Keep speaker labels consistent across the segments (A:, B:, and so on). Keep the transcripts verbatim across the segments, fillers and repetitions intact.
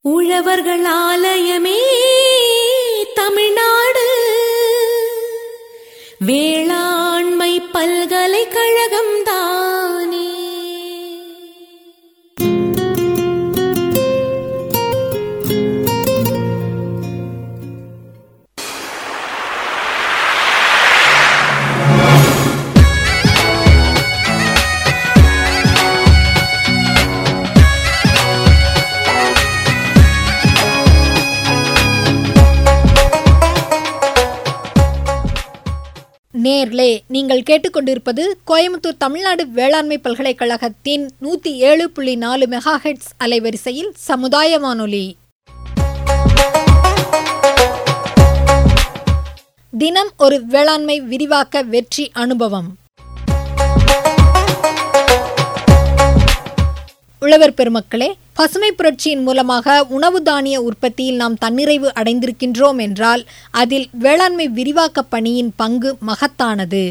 A: உழவர்கள் ஆலயமே தமிழ்நாடு வேளாண்மை பல்கலைக்கழகம் தானே.
B: நேர்லே நீங்கள் கேட்டுக்கொண்டிருப்பது கோயம்புத்தூர் தமிழ்நாடு வேளாண்மை பல்கலைக்கழகத்தின் நூற்றி ஏழு புள்ளி நாலு மெகா ஹெர்ட்ஸ் அலைவரிசையில் சமுதாய வானொலி. தினம் ஒரு வேளாண்மை விரிவாக்க வெற்றி அனுபவம். உழவர் பெருமக்களே, பசுமை புரட்சியின் மூலமாக உணவு தானிய உற்பத்தியில் நாம் தன்னிறைவு அடைந்திருக்கின்றோம் என்றால் அதில் வேளாண்மை விரிவாக்க பணியின் பங்கு மகத்தானது.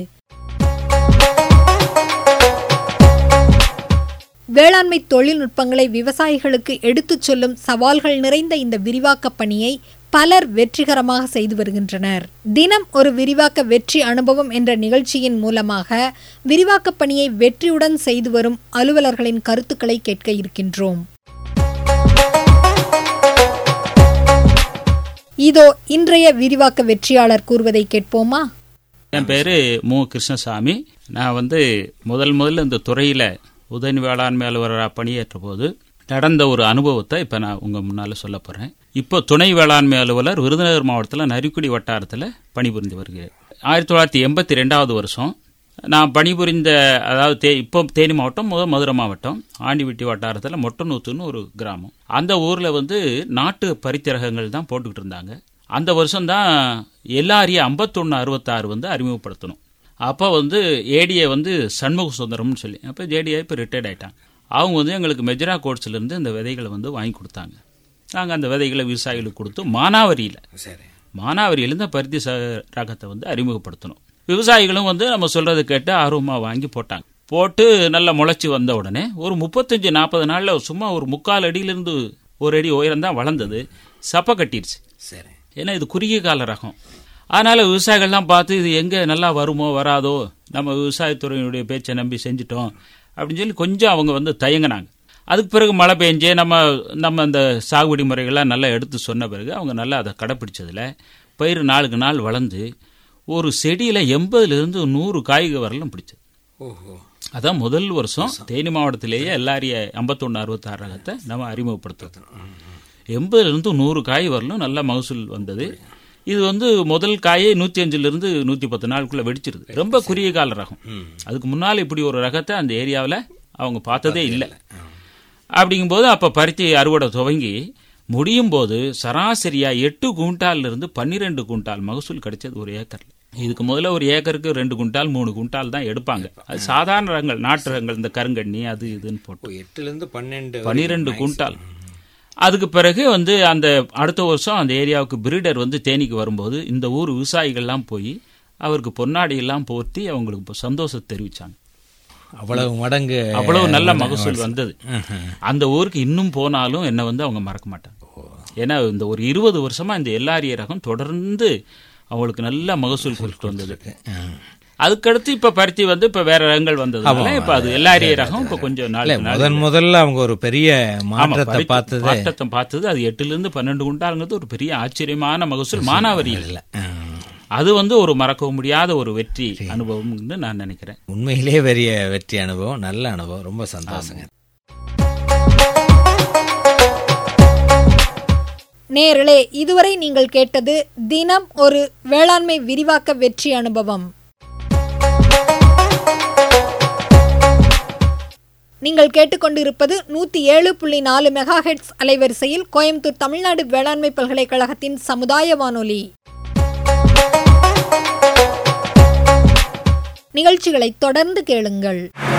B: வேளாண்மை தொழில்நுட்பங்களை விவசாயிகளுக்கு எடுத்துச் சொல்லும் சவால்கள் நிறைந்த இந்த விரிவாக்க பணியை பலர் வெற்றிகரமாக செய்து வருகின்றனர். தினம் ஒரு விரிவாக்க வெற்றி அனுபவம் என்ற நிகழ்ச்சியின் மூலமாக விரிவாக்க பணியை வெற்றியுடன் செய்து வரும் அலுவலர்களின் கருத்துக்களை கேட்க இருக்கின்றோம். இதோ இன்றைய விரிவாக்க வெற்றியாளர் கூறுவதை கேட்போமா?
C: என் பேரு மு கிருஷ்ணசாமி. நான் வந்து முதல் முதல்ல இந்த துறையில உதவி வேளாண்மை அலுவலராக பணியேற்ற போது நடந்த ஒரு அனுபவத்தை இப்ப நான் உங்க முன்னால சொல்ல போறேன். இப்போ துணை வேளாண்மை அலுவலர் விருதுநகர் மாவட்டத்தில் நரிக்குடி வட்டாரத்தில் பணிபுரிந்து வருகிறேன். ஆயிரத்தி தொள்ளாயிரத்தி எண்பத்தி ரெண்டாவது வருஷம் நான் பணிபுரிந்த, அதாவது தே இப்போ தேனி மாவட்டம், முதல் மதுரை மாவட்டம், ஆண்டிவிட்டி வட்டாரத்தில் மொட்டநூத்துன்னு ஒரு கிராமம். அந்த ஊரில் வந்து நாட்டு பரித்திரகங்கள் தான் போட்டுக்கிட்டு இருந்தாங்க. அந்த வருஷம்தான் எல்லாரிய ஐம்பத்தொன்று அறுபத்தாறு வந்து அறிமுகப்படுத்தணும். அப்போ வந்து ஏடிஏ வந்து சண்முக சுந்தரம்னு சொல்லி, அப்போ ஜேடிஏ இப்போ ரிட்டையர்ட் ஆகிட்டாங்க. அவங்க வந்து எங்களுக்கு மெஜரா கோட்ஸ்லேருந்து இந்த விதைகளை வந்து வாங்கி கொடுத்தாங்க. நாங்கள் அந்த விதைகளை விவசாயிகளுக்கு கொடுத்து மானாவரியில் மானாவரியிலேருந்து பருத்தி ரகத்தை வந்து அறிமுகப்படுத்தணும். விவசாயிகளும் வந்து நம்ம சொல்றதை கேட்டு ஆர்வமாக வாங்கி போட்டாங்க. போட்டு நல்லா முளைச்சி வந்த உடனே ஒரு முப்பத்தஞ்சு நாற்பது நாளில் சும்மா ஒரு முக்கால் அடியிலிருந்து ஒரு அடி உயரம் தான் வளர்ந்தது. சப்பை கட்டிடுச்சு. ஏன்னா இது குறுகிய கால ரகம். அதனால விவசாயிகள்லாம் பார்த்து இது எங்கே நல்லா வருமோ வராதோ, நம்ம விவசாயத்துறையினுடைய பேச்சை நம்பி செஞ்சிட்டோம் அப்படின்னு சொல்லி கொஞ்சம் அவங்க வந்து தயங்கினாங்க. அதுக்கு பிறகு மழை பெஞ்சே நம்ம நம்ம அந்த சாகுபடி முறைகள்லாம் நல்லா எடுத்து சொன்ன பிறகு அவங்க நல்லா அதை கடைப்பிடிச்சதில் பயிர் நாளுக்கு நாள் வளர்ந்து ஒரு செடியில் எண்பதுலேருந்து நூறு காய்கள் வரலாம் பிடிச்சது. அதான் முதல் வருஷம் தேனி மாவட்டத்திலேயே எல்லாரிய ஐம்பத்தொன்று அறுபத்தாறு ரகத்தை நம்ம அறிமுகப்படுத்துறது. எண்பதுலேருந்து நூறு காய் வரலும் நல்ல மகசூல் வந்தது. இது வந்து முதல் காயை நூற்றி அஞ்சுலேருந்து நூற்றி பத்து நாளுக்குள்ளே வெடிச்சிருது. ரொம்ப குறுகிய கால ரகம். அதுக்கு முன்னால் இப்படி ஒரு ரகத்தை அந்த ஏரியாவில் அவங்க பார்த்ததே இல்லை. அப்படிங்கும்போது அப்போ பருத்தி அறுவடை துவங்கி முடியும் போது சராசரியாக எட்டு குண்டால் இருந்து பன்னிரெண்டு குண்டால் மகசூல் கிடைச்சது ஒரு ஏக்கர். இதுக்கு முதல்ல ஒரு ஏக்கருக்கு ரெண்டு குண்டால் மூணு குண்டால் தான் எடுப்பாங்க. அது சாதாரண ரகங்கள், நாட்டு ரகங்கள், இந்த கருங்கண்ணி அது இதுன்னு போட்டு
D: எட்டுலேருந்து பன்னெண்டு
C: பன்னிரெண்டு குண்டால். அதுக்கு பிறகு வந்து அந்த அடுத்த வருஷம் அந்த ஏரியாவுக்கு பிரீடர் வந்து தேனிக்கு வரும்போது இந்த ஊர் விவசாயிகள்லாம் போய் அவருக்கு பொன்னாடியெல்லாம் போர்த்தி அவங்களுக்கு சந்தோஷத்தை தெரிவிச்சாங்க.
D: அவ்வளவு மடங்கு
C: அவ்வளவு நல்ல மகசூல் வந்தது. அந்த ஊருக்கு இன்னும் போனாலும் என்ன வந்து அவங்க மறக்க மாட்டாங்க. ஏன்னா இந்த ஒரு இருபது வருஷமா இந்த எல்லாரிய ரகம் தொடர்ந்து அவங்களுக்கு நல்ல மகசூல் கொடுத்து வந்தது. அதுக்கடுத்து இப்ப பருத்தி வந்து இப்ப வேற ரகங்கள் வந்ததுனால இப்ப அது எல்லாரிய ரகம் இப்ப கொஞ்சம் நாள்
D: முதன் முதல்ல அவங்க ஒரு பெரிய மாற்றத்தை பார்த்தது
C: மாற்றத்தை பார்த்தது அது எட்டுல இருந்து பன்னெண்டு குண்டாலுங்கிறது ஒரு பெரிய ஆச்சரியமான மகசூல் மானாவரியில் இல்லை. அது வந்து ஒரு மறக்க முடியாத ஒரு வெற்றி அனுபவம்னு நான் நினைக்கிறேன்.
D: உண்மையிலேயே பெரிய வெற்றி அனுபவம், நல்ல அனுபவம், ரொம்ப சந்தோஷங்க.
B: நேர்களே, இதுவரை நீங்கள் கேட்டது தினம் ஒரு வேளாண்மை விரிவாக்க வெற்றி அனுபவம். நீங்கள் கேட்டுக்கொண்டிருப்பது நூற்றி ஏழு புள்ளி நாலு மெகா ஹெர்ட்ஸ் அலைவரிசையில் கோயம்புத்தூர் தமிழ்நாடு வேளாண்மை பல்கலைக்கழகத்தின் சமுதாய வானொலி. நிகழ்ச்சிகளை தொடர்ந்து கேளுங்கள்.